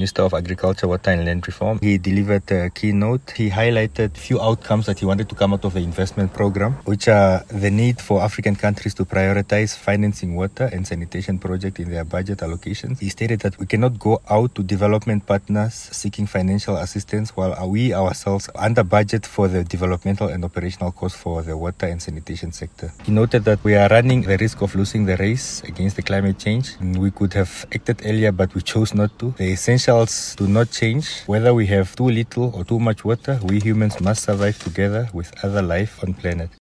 Minister of Agriculture, Water and Land Reform. He delivered a keynote. He highlighted a few outcomes that he wanted to come out of the investment program, which are the need for African countries to prioritize financing water and sanitation projects in their budget allocations. He stated that we cannot go out to development partners seeking financial assistance while we ourselves are under budget for the developmental and operational costs for the water and sanitation sector. He noted that we are running the risk of losing the race against the climate change. We could have acted earlier, but we chose not to. The essentials do not change. Whether we have too little or too much water, we humans must survive together with other life on planet.